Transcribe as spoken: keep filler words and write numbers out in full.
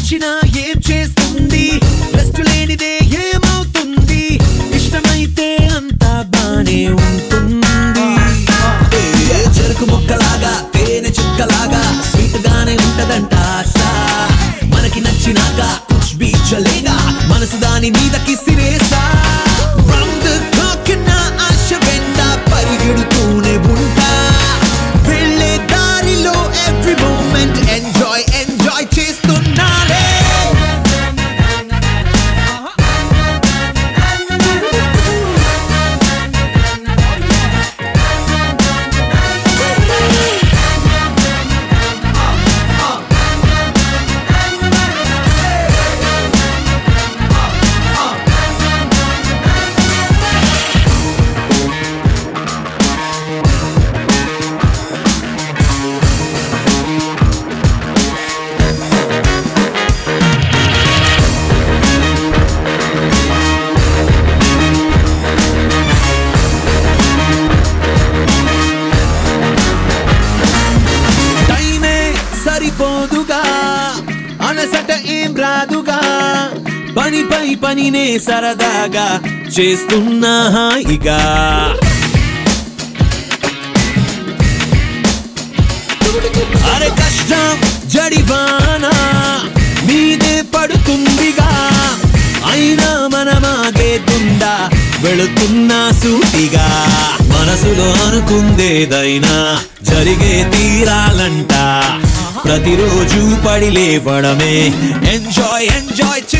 నచ్చినా ఏం చేస్తుంది రెస్ట్ లేనిదే ఏమవుతుంది ఇష్టమైతే అంతా బానే ఉంటుంది చెరుకు మొక్కలాగా తేనె చుక్కలాగా స్వీట్ గానే ఉంటదంట ఆశ మనకి నచ్చినాక కుచ్ బీ చలేగా మనసు దాని మీదకి సిరేసా రౌండ్ ది క్లాక్ నా ఆశ వెంట పరిగెడుతూనే ఉంటా వెళ్ళే దారిలో ఎవ్రీ మూమెంట్ ఎంజాయ్ ఎంజాయ్ చేస్తున్నాలే సరిపోదుగా అనసట ఏం రాదుగా పనిపై పనినే సరదాగా చేస్తున్నా హాయిగా అరే కష్టం జడివానా మీదే పడుతుందిగా అయినా మనమాగేతుందా వెళుతున్నా సూటిగా మనసులో అనుకుందేదైనా జరిగే తీరాలంట ప్రతిరోజు పడి లేవడమే ఎంజాయ్ ఎంజాయ్